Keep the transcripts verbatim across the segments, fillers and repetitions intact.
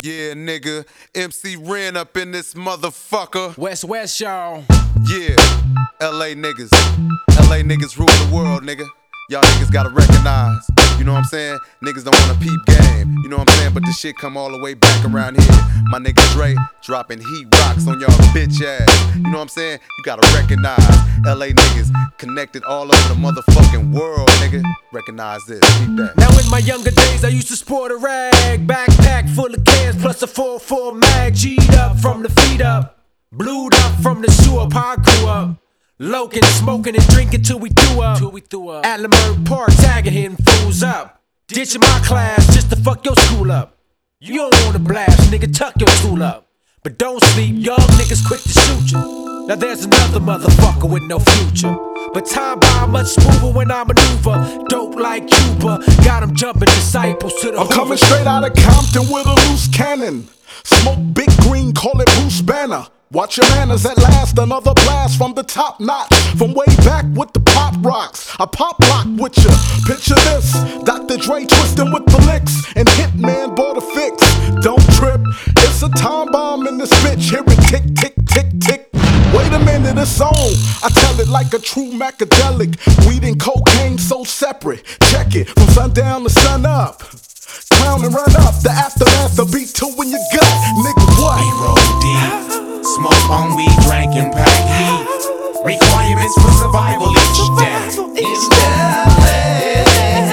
Yeah, nigga, M C Ren up in this motherfucker. West West, y'all. Yeah, L A niggas. L A niggas rule the world, nigga. Y'all niggas gotta recognize, you know what I'm saying? Niggas don't wanna peep game, you know what I'm saying? But the shit come all the way back around here. My nigga Dre dropping heat rocks on y'all bitch ass. You know what I'm saying? You gotta recognize L A niggas connected all over the motherfucking world, nigga. Recognize this, keep that. Now in my younger days I used to sport a rag, backpack full of cans plus a four four mag. G'd up from the feet up, blued up from the sewer, I grew up. Loking, smoking and drinking till we threw up. Till we threw up. At Leimert Park, tagging hitting fools up. Ditching my class just to fuck your school up. You don't wanna blast, nigga, tuck your tool up. But don't sleep, young niggas quick to shoot you. Now there's another motherfucker with no future. But time by much smoother when I maneuver. Dope like Cuba, got him jumping disciples to the I'm Hoover. coming straight out of Compton with a loose cannon. Smoke big green, call it Bruce Banner. Watch your manners at last, another blast from the top notch. From way back with the pop rocks, I pop lock with ya. Picture this, Doctor Dre twisting with the licks, and Hitman bought a fix. Don't trip, it's a time bomb in this bitch. Hear it tick, tick, tick, tick. Wait a minute, it's on. I tell it like a true macadelic. Weed and cocaine so separate. Check it, from sundown to sun up. Clown and run up, the aftermath, the beat two in your gut. Nigga, what? We roll deep, smoke on weed, drank and pack heat. Requirements for survival each day. Each day.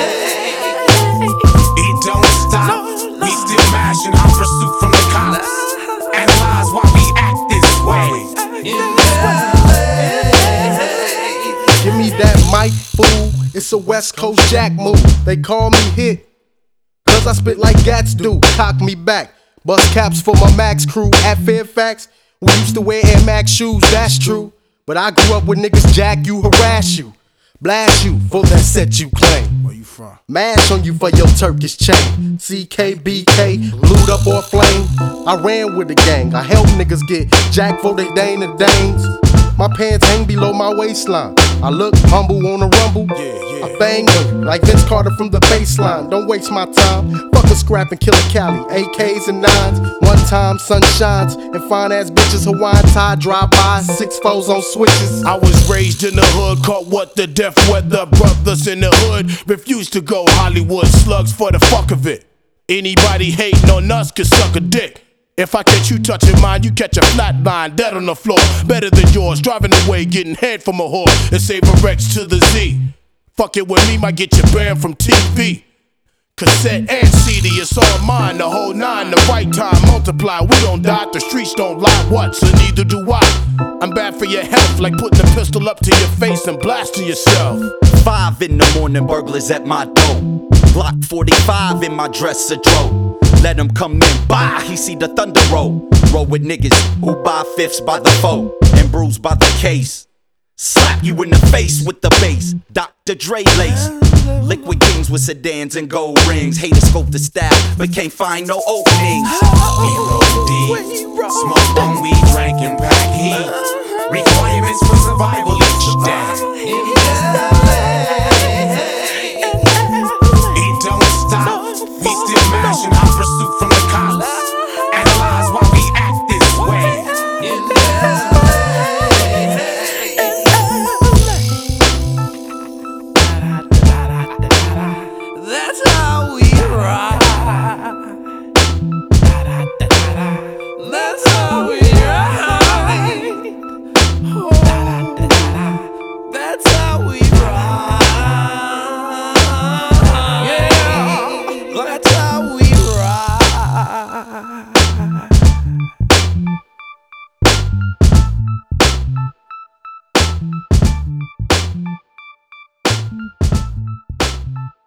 It don't stop, we still mashing our pursuit from the cops. Analyze why we act this way. Give me that mic, fool. It's a West Coast Jack move. They call me hit, cause I spit like Gats do. Cock me back, bust caps for my Max crew. At Fairfax, we used to wear Air Max shoes, that's true. But I grew up with niggas jack you, harass you, blast you for that set you claim. Where you from? Mash on you for your Turkish chain. C K B K, blued up or flame. I ran with the gang, I helped niggas get jack for they Dane and Danes. My pants hang below my waistline. I look humble on a rumble. Yeah, yeah. I bang on you like Vince Carter from the baseline. Don't waste my time. Fuck a scrap and kill a Cali. A Ks and nines. One time sun shines and fine ass bitches Hawaiian tie drive by. Six foes on switches. I was raised in the hood, caught what the death weather. Brothers in the hood refused to go Hollywood slugs for the fuck of it. Anybody hating on us can suck a dick. If I catch you touching mine, you catch a flat line, dead on the floor. Better than yours, driving away, getting head from a whore. And save a Rex to the Z. Fuck it with me, might get you banned from T V. Cassette and C D, it's all mine, the whole nine, the right time, multiply. We don't die, the streets don't lie, what? So neither do I. I'm bad for your health, like putting a pistol up to your face and blasting yourself. Five in the morning, burglars at my door. Glock forty-five in my dresser drawer. Let him come in, bye, he see the thunder roll. Roll with niggas who buy fifths by the foe and bruised by the case. Slap you in the face with the bass, Doctor Dre lace. Liquid kings with sedans and gold rings. Haters scope the style, but can't find no openings. We roll deep, smoke on weed, drank and pack heat. Requirements for survival each day. It don't stop, we still mashing our pursuit from the cops. Analyze why we act this way. That's how we ride. That's how we ride. Oh, that's how we ride. Yeah, that's how we ride.